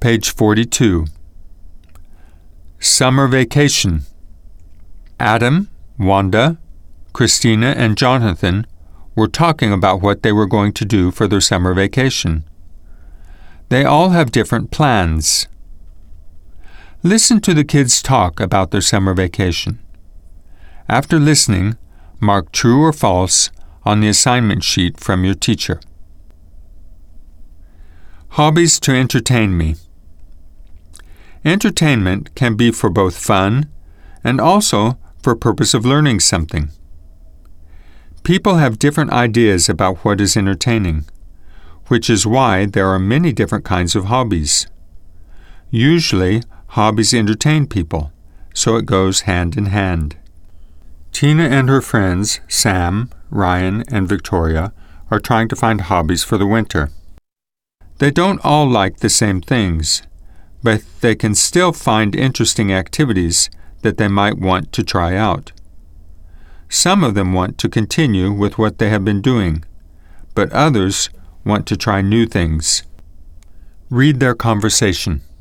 Page 42. Summer vacation. Adam, Wanda, Christina, and Jonathan were talking about what they were going to do for their summer vacation. They all have different plans. Listen to the kids talk about their summer vacation. After listening, mark true or false on the assignment sheet from your teacher. Hobbies to entertain me. Entertainment can be for both fun and also for purpose of learning something. People have different ideas about what is entertaining, which is why there are many different kinds of hobbies. Usually, hobbies entertain people, so it goes hand in hand. Tina and her friends, Sam, Ryan, and Victoria, are trying to find hobbies for the winter. They don't all like the same things, but they can still find interesting activities that they might want to try out. Some of them want to continue with what they have been doing, but others want to try new things. Read their conversation.